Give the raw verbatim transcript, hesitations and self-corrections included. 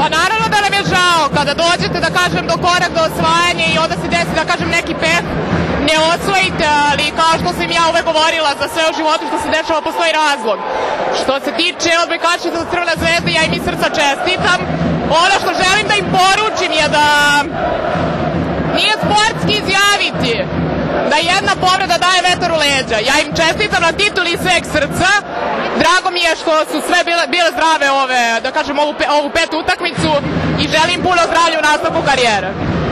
Pa naravno da nam je žao kada dođete, da kažem, do korak do osvajanja i onda se desi, da kažem, neki peh, ne osvojite, ali kao što sam ja uvek govorila, za sve u životu što se dešava postoji razlog. Što se tiče odbojkačica za Crvene zvezde, ja im iz srca čestitam. Ono što želim da im poručim je da nije sportski izjaviti da jedna povreda daje vetar u leđa. Ja im čestitam na tituli iz sveg srca. Drago mi je što su sve bile, bile zdrave ove, da kažem, ovu, ovu petu utakmicu i želim puno zdravlja u nastavku karijere.